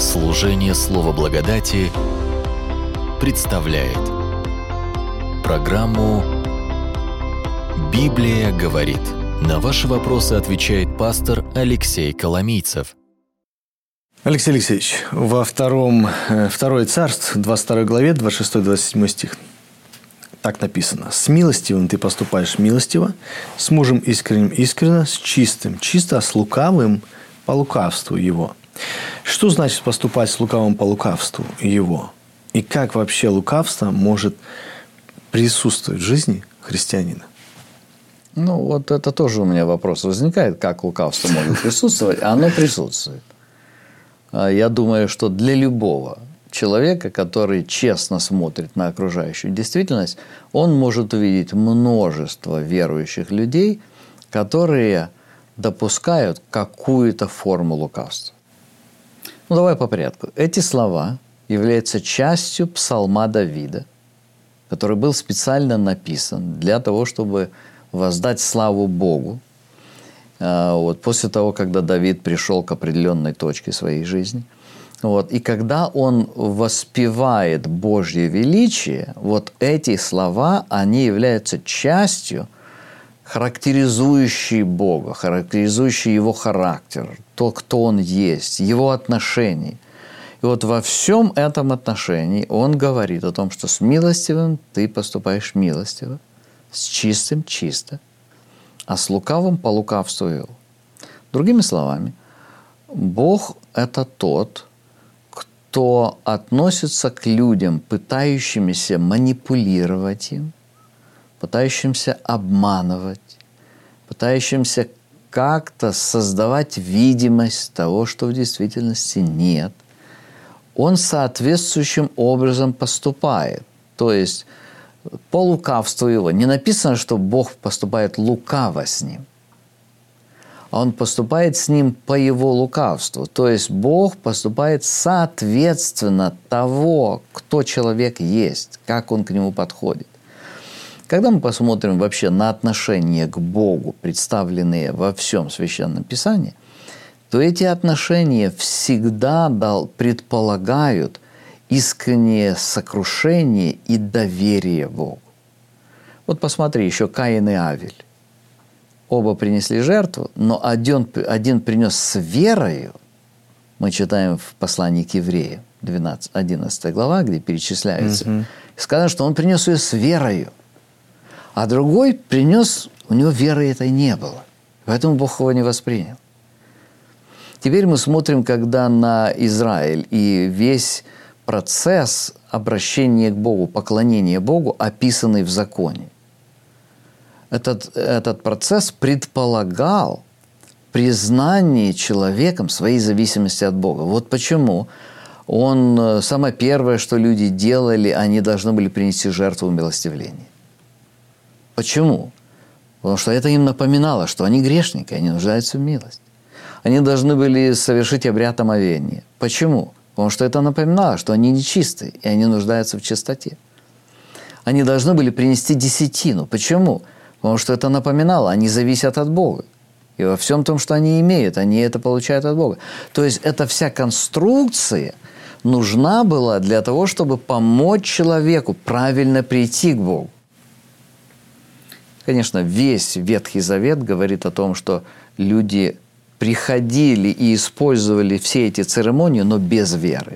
Служение Слова Благодати представляет программу «Библия говорит». На ваши вопросы отвечает пастор Алексей Коломийцев. Алексей Алексеевич, во Второе Царств, 22 главе, 26-27 стих, так написано: «С милостивым ты поступаешь милостиво, с мужем искренним искренно, с чистым чисто, а с лукавым по лукавству его». Что значит поступать с лукавым по лукавству его? И как вообще лукавство может присутствовать в жизни христианина? Вот это тоже у меня вопрос возникает, как лукавство может присутствовать, а оно присутствует. Я думаю, что для любого человека, который честно смотрит на окружающую действительность, он может увидеть множество верующих людей, которые допускают какую-то форму лукавства. Давай по порядку. Эти слова являются частью псалма Давида, который был специально написан для того, чтобы воздать славу Богу. После того, когда Давид пришел к определенной точке своей жизни. И когда он воспевает Божье величие, эти слова, они являются частью, характеризующей Бога, характеризующей Его характер, то, кто Он есть, Его отношения. И во всем этом отношении Он говорит о том, что с милостивым ты поступаешь милостиво, с чистым – чисто, а с лукавым по лукавству его. Другими словами, Бог – это тот, кто относится к людям, пытающимися манипулировать им, пытающимся обманывать, пытающимся как-то создавать видимость того, что в действительности нет. Он соответствующим образом поступает. То есть, по лукавству его. Не написано, что Бог поступает лукаво с ним. А Он поступает с ним по его лукавству. То есть, Бог поступает соответственно того, кто человек есть, как он к нему подходит. Когда мы посмотрим вообще на отношения к Богу, представленные во всем Священном Писании, то эти отношения всегда предполагают искреннее сокрушение и доверие Богу. Посмотри, еще Каин и Авель. Оба принесли жертву, но один принес с верою. Мы читаем в послании к Евреям, 11 глава, где перечисляется. Сказано, что он принес ее с верою. А другой принес, у него веры этой не было. Поэтому Бог его не воспринял. Теперь мы смотрим, когда на Израиль и весь процесс обращения к Богу, поклонения Богу, описанный в законе. Этот процесс предполагал признание человеком своей зависимости от Бога. Почему самое первое, что люди делали, они должны были принести жертву умилостивления. Почему? Потому что это им напоминало, что они грешники, они нуждаются в милости. Они должны были совершить обряд омовения. Почему? Потому что это напоминало, что они нечистые, и они нуждаются в чистоте. Они должны были принести десятину. Почему? Потому что это напоминало, они зависят от Бога. И во всем том, что они имеют, они это получают от Бога. То есть, эта вся конструкция нужна была для того, чтобы помочь человеку правильно прийти к Богу. Конечно, весь Ветхий Завет говорит о том, что люди приходили и использовали все эти церемонии, но без веры.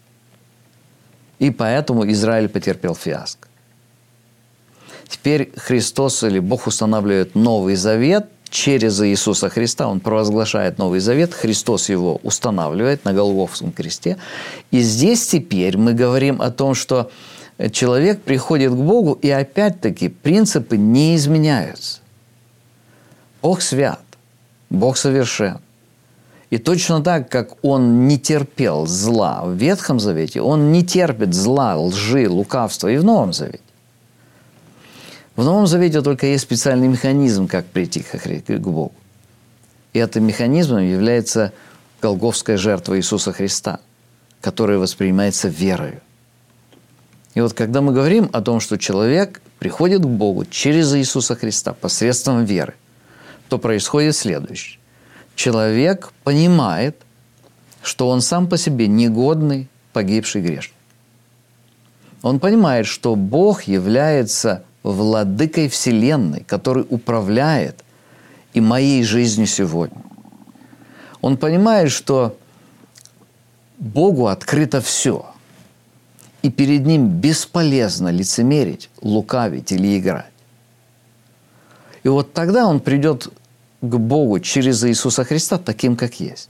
И поэтому Израиль потерпел фиаско. Теперь Христос или Бог устанавливает Новый Завет через Иисуса Христа. Он провозглашает Новый Завет, Христос его устанавливает на Голгофском кресте. И здесь теперь мы говорим о том, что человек приходит к Богу, и опять-таки принципы не изменяются. Бог свят. Бог совершен. И точно так, как Он не терпел зла в Ветхом Завете, Он не терпит зла, лжи, лукавства и в Новом Завете. В Новом Завете только есть специальный механизм, как прийти к Богу. И этим механизмом является голгофская жертва Иисуса Христа, которая воспринимается верою. И когда мы говорим о том, что человек приходит к Богу через Иисуса Христа посредством веры, то происходит следующее. Человек понимает, что он сам по себе негодный, погибший грешник. Он понимает, что Бог является владыкой Вселенной, который управляет и моей жизнью сегодня. Он понимает, что Богу открыто все, и перед Ним бесполезно лицемерить, лукавить или играть. И вот тогда он придет к Богу через Иисуса Христа таким, как есть.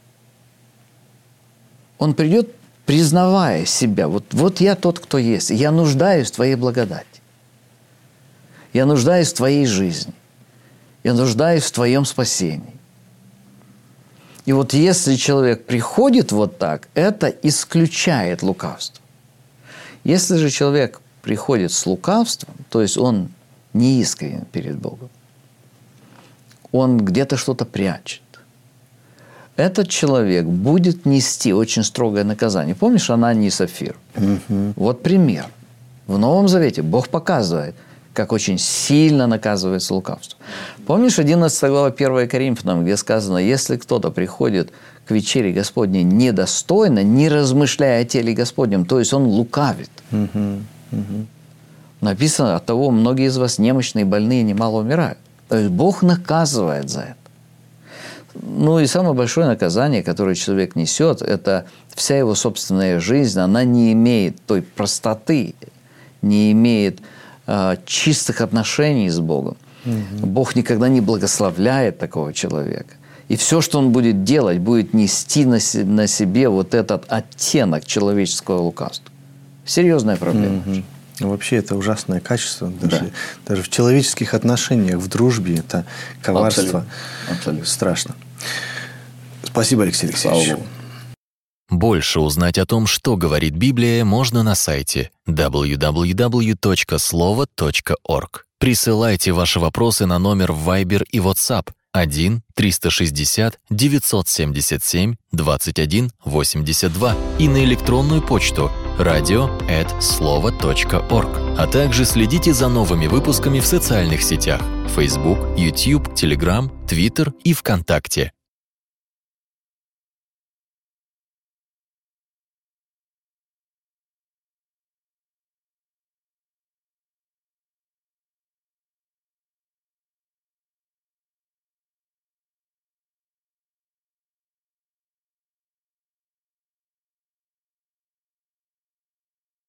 Он придет, признавая себя. Вот я тот, кто есть. Я нуждаюсь в Твоей благодати. Я нуждаюсь в Твоей жизни. Я нуждаюсь в Твоем спасении. И вот если человек приходит вот так, это исключает лукавство. Если же человек приходит с лукавством, то есть он неискренен перед Богом, он где-то что-то прячет, этот человек будет нести очень строгое наказание. Помнишь Ананию и Сапфиру? Вот пример. В Новом Завете Бог показывает, как очень сильно наказывается лукавство. Помнишь 11 глава 1 Коринфянам, где сказано, если кто-то приходит к вечере Господней недостойно, не размышляя о теле Господнем, то есть он лукавит. Написано, от того многие из вас немощные, больные, немало умирают. То есть Бог наказывает за это. Ну и самое большое наказание, которое человек несет, это вся его собственная жизнь, она не имеет той простоты, не имеет чистых отношений с Богом. Бог никогда не благословляет такого человека. И все, что он будет делать, будет нести на себе вот этот оттенок человеческого лукавства. Серьезная проблема. Вообще это ужасное качество. Даже в человеческих отношениях, в дружбе это коварство. Абсолютно. Страшно. Спасибо, Алексей Алексеевич. Больше узнать о том, что говорит Библия, можно на сайте www.slovo.org. Присылайте ваши вопросы на номер в Viber и WhatsApp 1-360-977-21-82 и на электронную почту radio@slovo.org. А также следите за новыми выпусками в социальных сетях Facebook, YouTube, Telegram, Twitter и ВКонтакте.